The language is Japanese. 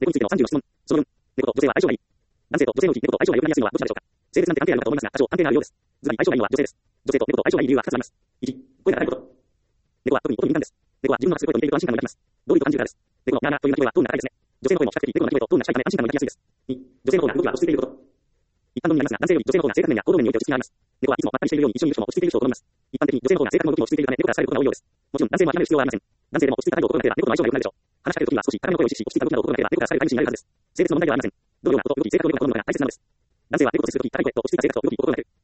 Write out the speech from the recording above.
猫についての30の質問。その4、猫と女性は相性がいい。男性と女性のうち猫と相性が良くなりやすいのはどちらでしょうか。性別なんて関係あるのかと思いますが、多少関係があるようです。ずばり相性がいいのは女性です。女性と猫と相性がいい理由は2つあります。1、声が高いこと。猫は特に音に敏感です。猫は自分の発する声と似ていると安心感が抱きます。どういうと感じるからです。猫のニャーナという鳴き声はトーンが高いですね。女性の声も比較的猫の鳴き声とトーンが近いため安心感が抱きやすいです。2、女性の方が動きが落ち着いていること。一般論になりますが、男性より女性の方が性格面や行動面において落ち着きがあります。猫はいつもまったりしているように一緒にいる人も落ち着いている人を好みます。一般的に女性の方が性格の動きも落ち着いているため猫から好かれることが多いようです。もちろん男性も諦める必要はありません。男性でも落ち着いた態度を心がければ猫との相性が良くなるでしょう。話しかけるときは少し高めの声を意識し、落ち着いた動きなどを心がければ猫から好かれる飼い主になれるはずです。性別の問題ではありません。どのようなこと、動き、性格のような好むのが大切なのです。男性は猫と接するとき、高い声と落ち着いた性格と動きを心がける。